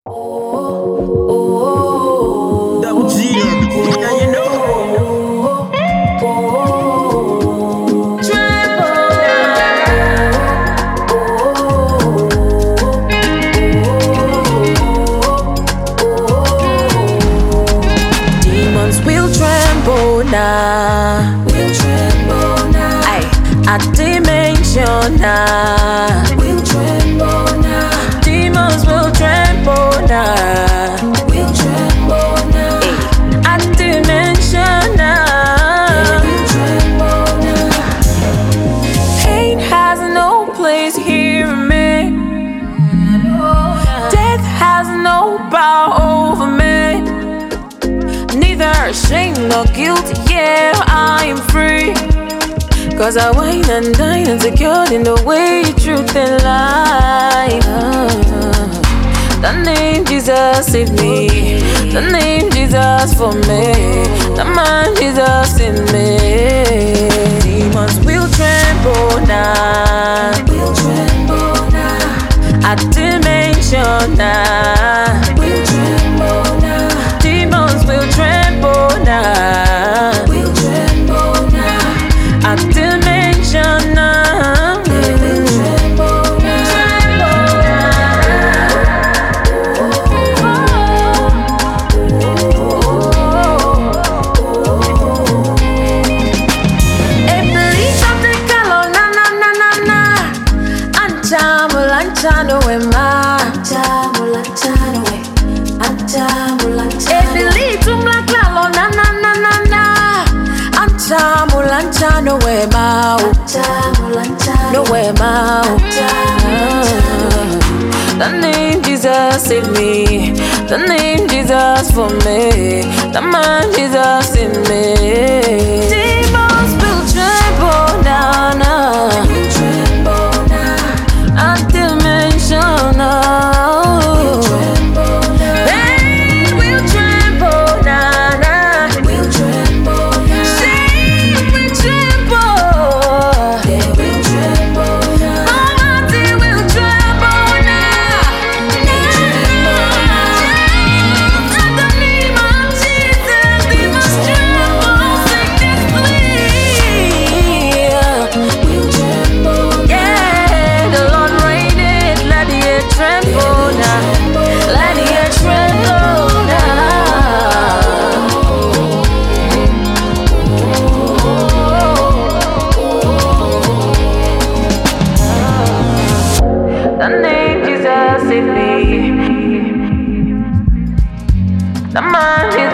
Double G, now you know. Demons will tremble now. Will tremble now. Aye, at dimension now. Will tremble now. Demons will tremble now. Will tremble now. Ay, at dimension now. Will tremble now. Pain has no place here in me. Death has no power over me. Neither shame nor guilt, yeah, I am free. Cause I wine and dine and secured in the way, truth and life. The name Jesus saved me. The name Jesus for me. The man Jesus in me. Demons will tremble now. Will tremble now. At dimension now. Will tremble now. Demons will tremble now. Will tremble now. At dimension now. Will tremble Lanchano ema, Ebilitu mlaklalo na na na na na. Anchamo lanchano ema, no ema. The name Jesus saved me. The name Jesus for me. The man Jesus in me. Demons will tremble now, now. Will tremble now. Until mention now. Will tremble now. Pain will tremble now, now. Will tremble now. Shame will tremble. They will tremble now. Poverty will tremble now. At the name of Jesus, we must tremble. Sickness flee. Will tremble now. Yeah, the Lord reigneth. Let the earth tremble now. Let the earth tremble now. The name Jesus saved me. The man is